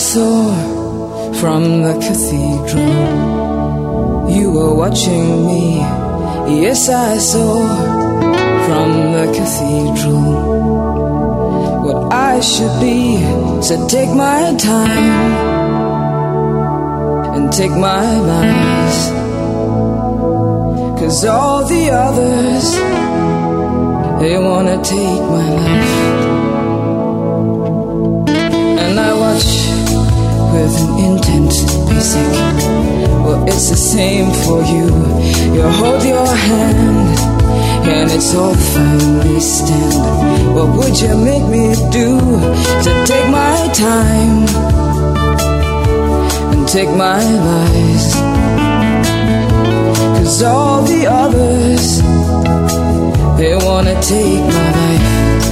saw from the cathedral. You were watching me. Yes, I saw from the cathedral what I should be. So take my time and take my lies, 'cause all the others, they wanna take my life. And I watch with an intent basic. Well, it's the same for you. You hold your hand and it's all finally stand. What would you make me do to take my time and take my lies? 'Cause all the others, they wanna take my life.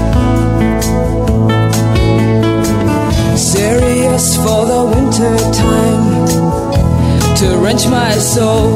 Serious for the winter time, to wrench my soul.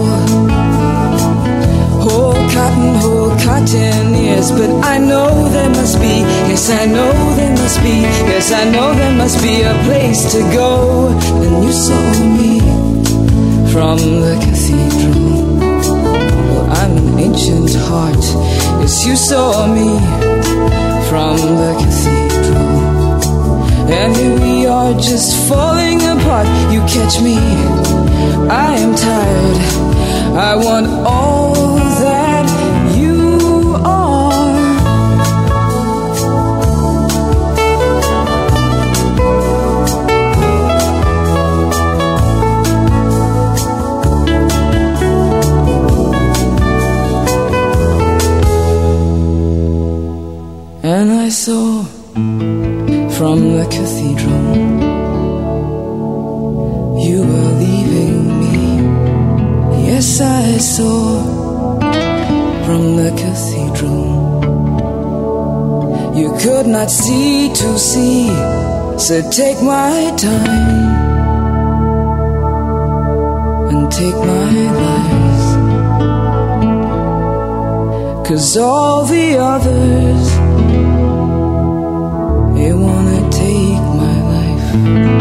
Whole cotton ears, but I know there must be, yes I know there must be, yes I know there must be a place to go. Then you saw me from the cathedral. Well, I'm an ancient heart. Yes, you saw me from the cathedral. And here we are just falling apart. You catch me, I am tired. I want all that you are. And I saw from the cathedral you were leaving me. Yes, I saw from the cathedral you could not see to see. So take my time and take my lies, 'cause all the others, they wanna take my life.